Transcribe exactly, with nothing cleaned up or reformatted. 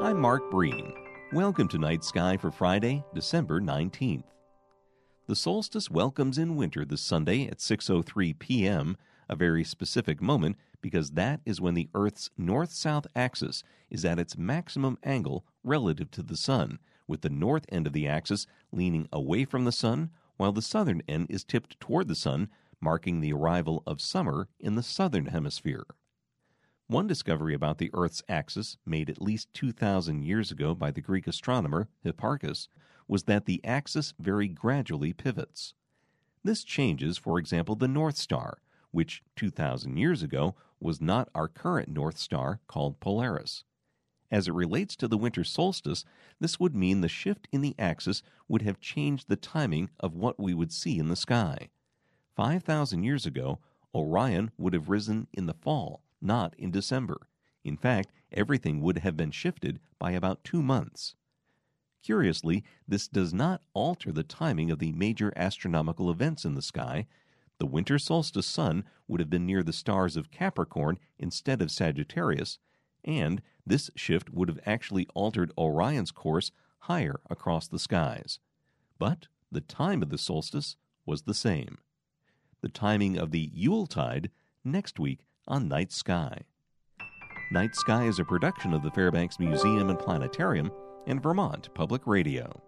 I'm Mark Breen. Welcome to Night Sky for Friday, December nineteenth. The solstice welcomes in winter this Sunday at six oh three p.m., a very specific moment because that is when the Earth's north-south axis is at its maximum angle relative to the Sun, with the north end of the axis leaning away from the Sun, while the southern end is tipped toward the Sun, marking the arrival of summer in the southern hemisphere. One discovery about the Earth's axis, made at least two thousand years ago by the Greek astronomer Hipparchus, was that the axis very gradually pivots. This changes, for example, the North Star, which two thousand years ago was not our current North Star called Polaris. As it relates to the winter solstice, this would mean the shift in the axis would have changed the timing of what we would see in the sky. five thousand years ago, Orion would have risen in the fall, not in December. In fact, everything would have been shifted by about two months. Curiously, this does not alter the timing of the major astronomical events in the sky. The winter solstice sun would have been near the stars of Capricorn instead of Sagittarius, and this shift would have actually altered Orion's course higher across the skies. But the time of the solstice was the same. The timing of the Yuletide next week on Night Sky. Night Sky is a production of the Fairbanks Museum and Planetarium and Vermont Public Radio.